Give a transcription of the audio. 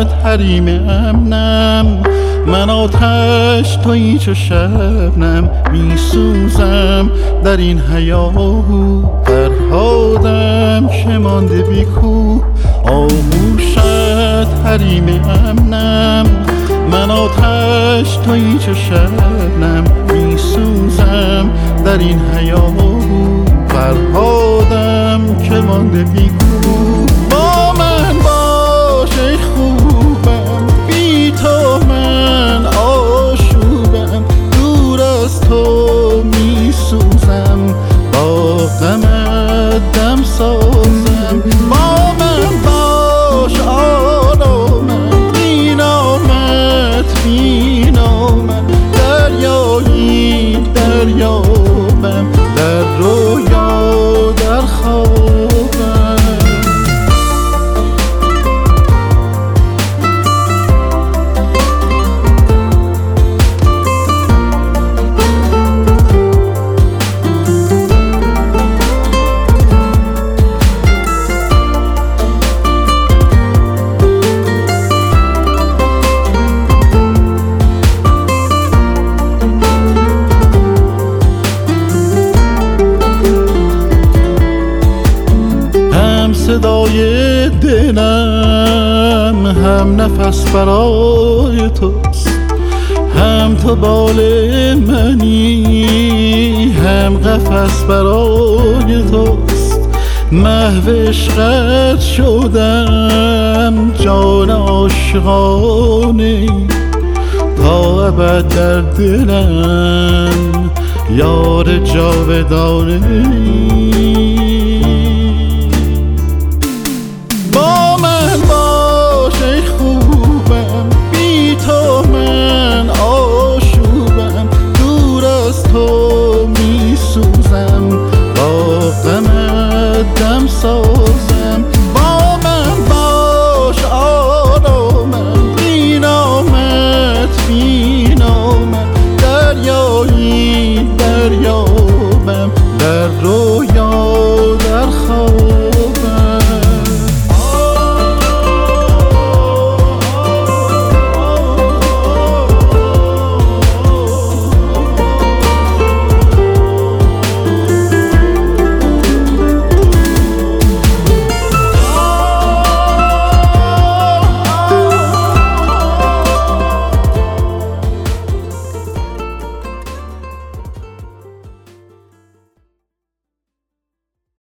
حریم امنم، من آتش تویی چو شبنم، میسوزم در این هیاهو. فرهادم که مانده بی کوه، آغوشت حریم امنم، من آتش تویی چو شبنم، میسوزم در این هیاهو. فرهادم که مانده بی کوه، با من باش ای خوبم، بی تو من آشوبم، دور از تو میسوزم، با غمت دم سازم. با من باش آرامم، بی نامت بی نامم، دریایی دریابم، در رویا در خوابم. صدای دلم هم نفس برای توست، هم تو بال منی، هم قفس برای توست. محو عشقت شدم جان عاشقانه، تا ابد در دلم یار جاودانه. با من باش ای خوبم، بی تو من آشوبم، دور از تو میسوزم، با غمت دم سازم.